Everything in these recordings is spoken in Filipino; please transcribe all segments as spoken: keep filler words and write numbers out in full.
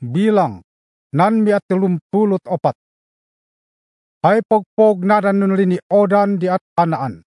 Bilang nan mi at tulumpulot opat. Ay pogpog na danunli ni Odan di at Kanaan.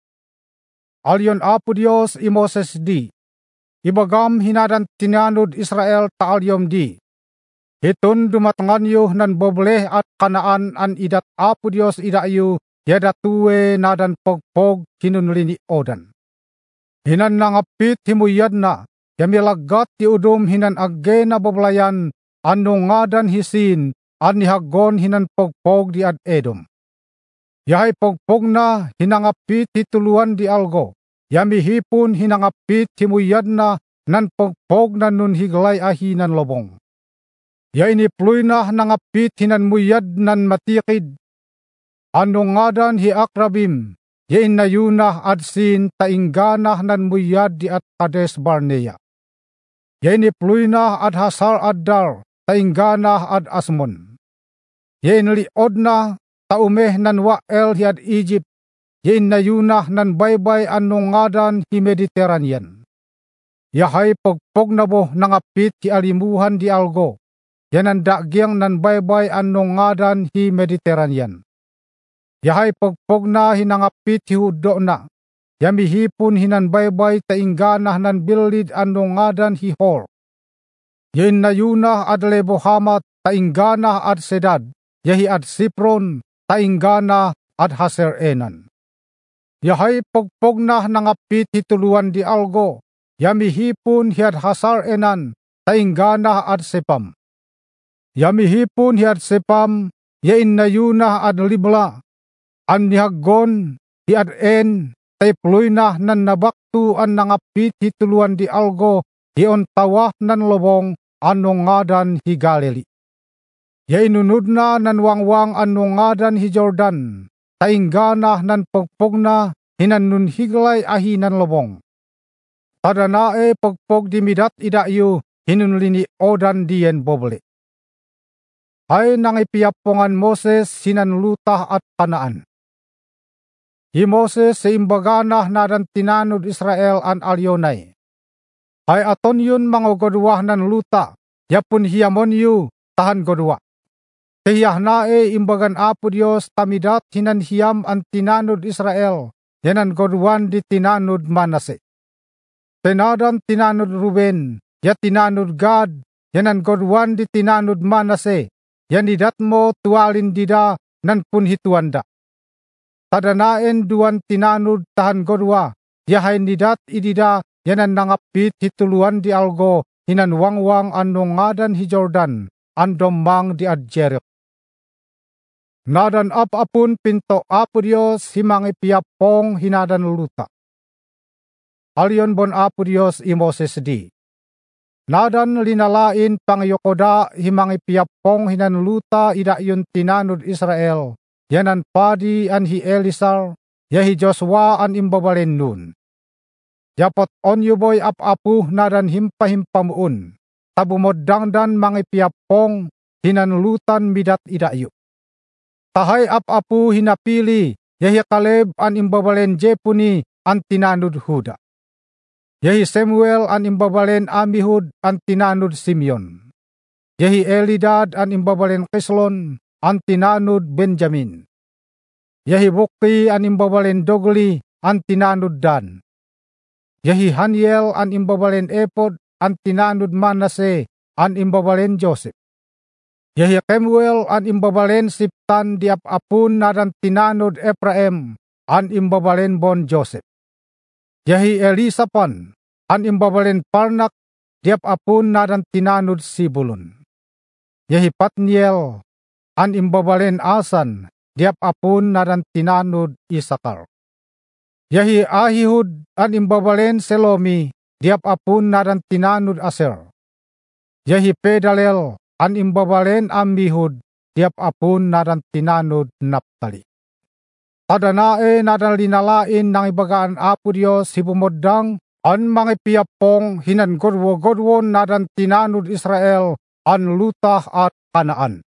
Alyon Apo Dios i Moses di. Ibagam hinadan tinanod Israel taalyom di. Hitun dumatanganyo nan bobleh at Kanaan an idat Apo Dios idayo yadatuwe nadan pogpog hinunli ni Odan. Hinan nangapit himuyad na yamilagat ti udum hinan agge na boblayan ano ngadan hisin an nihagon hinan pogpog di ad Edom. Yahay pogpog na hinangapit hituluan di algo. Yamihipon hinangapit himuyad na nan pogpog na nun higlay ahinan lobong. Ya inipluy na nangapit hinan muyad nan matikid. Ano ngadan hi Akrabim, ya inayuna adsin tainggana nan muyad di at Kades Barnea. Ya inipluy na ad Hasar Addar, tainggana ad Asmon. Ya inliod na taumeh nan Wael hi ad Egypt. Ya inayuna nan baybay anong ngadan hi Mediterranean. Yahay pogpog na bo nangapit hi alimuhan di algo. Yan ang dagyang nan baybay anong ngadan hi Mediterranean. Yahay pogpog na hinangapit hi hudo na. Yamihipon hinan baybay tainggana nan bilid anong ngadan hi Hor. Ya inayuna ad Lebohamat tainggana ad Sedad. Yahi ad Sipron tainggana ad Haser Enan. Yahay pogpog na nangapit hituluan di algo. Yamihipon hiad Hasar Enan, tainggana ad Sepam. Yamihipon hiad Sepam, yain nayuna ad Libla. An nihagon hiad En, taipluy na nan nabaktu an nangapit hituluan di algo. Hion tawah nan lobong anong ngadan hi Galili. Yainunod na nan wangwang anong ngadan hi Jordan. Tainggana nan pogpog na hinan nun higlay ahinan lobong. Tadanae pogpog di midat idayo hinunli ni Odan dien boble. Ay nangipiapongan Moses hinan lutah at Kanaan. Hi Moses sa imbagana nadan tinanod Israel an alyonay. Ay aton yun mga godwah nan luta, yapon hiyamon yu tahan godwa. Kayah nae imbagan Apo Dios tamidat hinan hiyam an tinanod Israel, yanan godwan di tinanod Manase. Tenadan tinanod Ruben, ya tinanod Gad, yanan godwan di tinanod Manase, yan idat mo tuwalin dida nan punhituanda. Tadanaen duan tinanod tahan godwa, yahay nidat idida yanan nangapit hituluan di algo, hinan wangwang anong ngadan hi Jordan, andomang di ad Jericho. Nadan ap-apun pinto Apo Dios himang ipiapong hinadan luta. Alyon bon Apo Dios i Moses di. Nadan linalain pangyokoda himang ipiapong hinan luta ida yun tinanod Israel. Yanan padi an hi Elisar, yahi Joshua an imbabalen nun. Yapot onyo boy ap-apu nadan himpahimpamuun. Tabumodangdan mangipiapong hinan lutan midat ida yu. Tahay ap-apu hinapili, yahi Kaleb an imbabalen Jepuni an tinanod Huda. Yahi Samuel an imbabalen Amihud an tinanod Simeon. Yahi Elidad an imbabalen Kislon an tinanod Benjamin. Yahi Bukki an imbabalen Dogli an tinanod Dan. Yahi Haniel an imbabalen Epod an tinanod Manase an imbabalen Joseph. Yahi Kemuel an imbabalen Siptan di ap-apun nadan tinanod Ephraim an imbabalen Bon Joseph. Yahi Elisapan an imbabalen Parnak di ap-apun nadan tinanod Sibulun. Yahi Patniel an imbabalen Asan di ap-apun nadan tinanod Isakar. Yahi Ahihud an imbabalen Selomi di ap-apun nadan tinanod Aser. Yahi Pedalel an imbabalen Amihud di ap-apun nadan tinanod Naptali. Tadanae nadan linalain ng ibagaan Apo Dios hibumodang an mangipiapong hinan godwo-godwon nadan tinanod Israel an lutah at Kanaan.